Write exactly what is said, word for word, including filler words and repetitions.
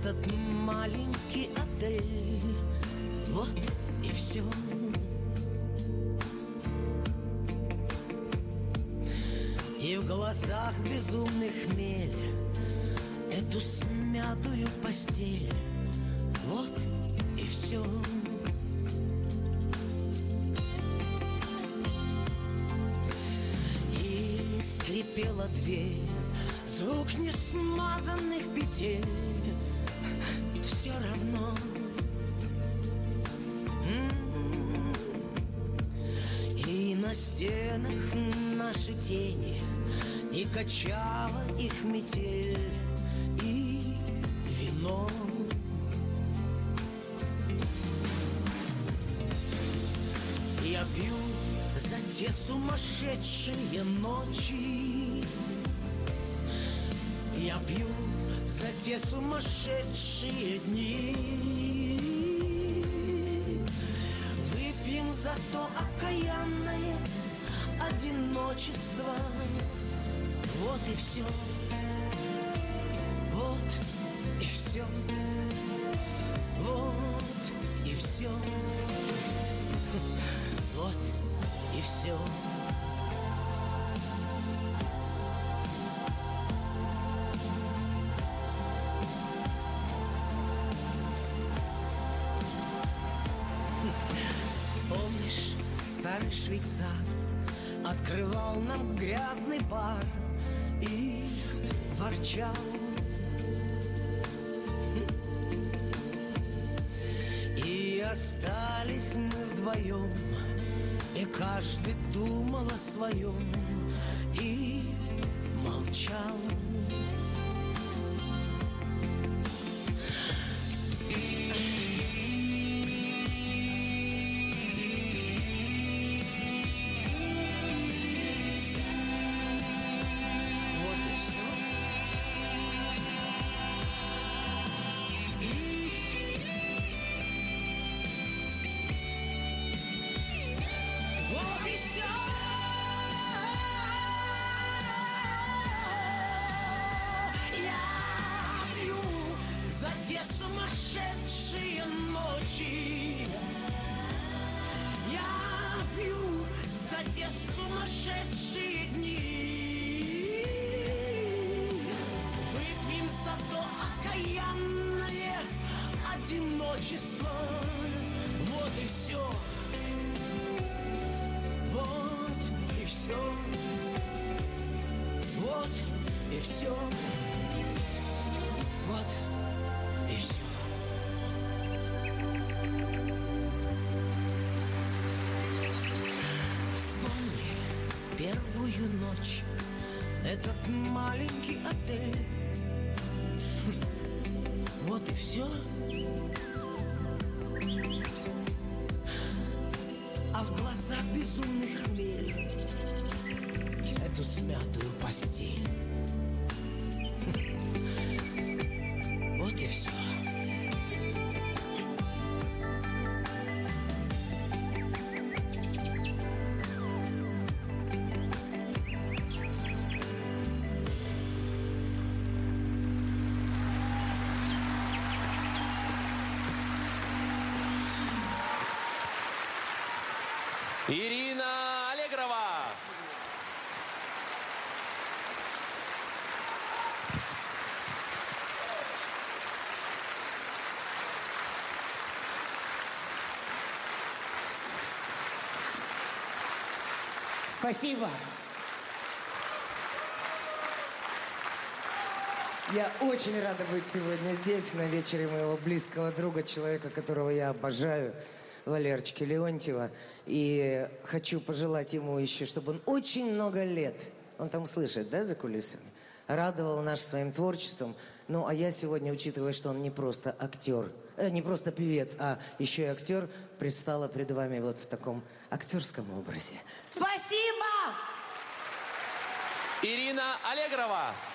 этот маленький отель. Вот и все. И в глазах безумный хмель, эту смятую постель. Вот и все. И скрипела дверь, звук несмазанных петель. Все равно. И на стенах наши тени, и качала их метель, и вино. Я пью за те сумасшедшие ночи. Я пью за те сумасшедшие дни. Выпьем за то окаянное одиночество. Вот и все. Вот и все. Вот и все. Вот и все. Помнишь, старый швейцар открывал нам грязный бар и ворчал. И остались мы вдвоем, и каждый думал о своем и молчал. Сумасшедшие ночи. Я пью за те сумасшедшие дни. Выпьем за то окаянное одиночество. Вот и все. Вот и все. Вот и все. Вот и все. Вспомни первую ночь, этот маленький отель. Вот и все. А в глазах безумный хмель, эту смятую постель. Вот и все. Ирина Аллегрова. Спасибо. Я очень рада быть сегодня здесь, на вечере моего близкого друга, человека, которого я обожаю, Валерчика Леонтьева. И хочу пожелать ему еще, чтобы он очень много лет, он там слышит, да, за кулисами, радовал нас своим творчеством. Ну, а я сегодня, учитывая, что он не просто актер, э, не просто певец, а еще и актер, предстала пред вами вот в таком актерском образе. Спасибо! Ирина Аллегрова.